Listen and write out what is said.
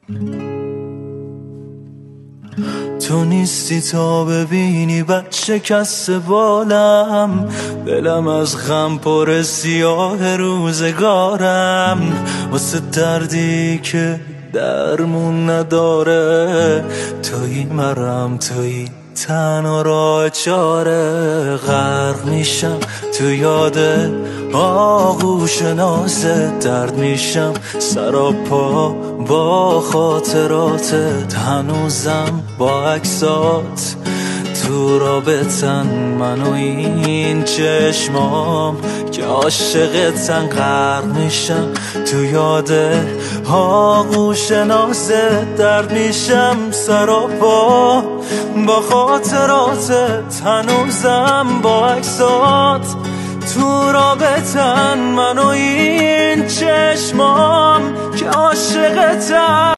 تو نیستی تا ببینی بچه کس بالم، دلم از غم پر سیاه روزگارم، واسه دردی که درمون نداره، تویی مرم تویی تنها راه چاره. غرق میشم تو یاد آغوش نازت، درد میشم سراپا با خاطراتت، هنوزم با عکسات تو رابطن، من و این چشمام که عاشقتن. غرق میشم تو یاد آغوش نازت، درد میشم سراپا با خاطراتت، هنوزم با عکسات تو رابطن، من و این چشمام که عاشقتن.